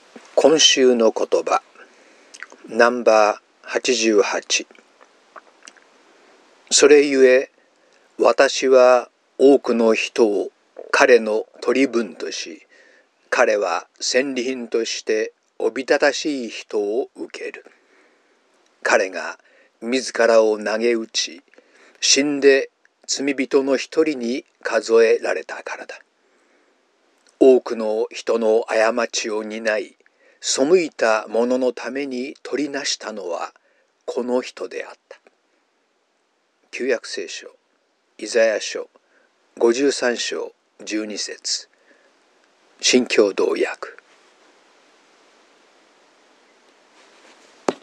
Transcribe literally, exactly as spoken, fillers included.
今週の言葉ナンバーはちじゅうはち。それゆえ私は多くの人を彼の取り分とし、彼は戦利品としておびただしい人を受ける。彼が自らを投げ打ち、死んで罪人の一人に数えられたからだ。多くの人の過ちを担い、背いた者のために取りなしたのはこの人であった。旧約聖書イザヤ書ごじゅうさん章じゅうに節、新共同訳。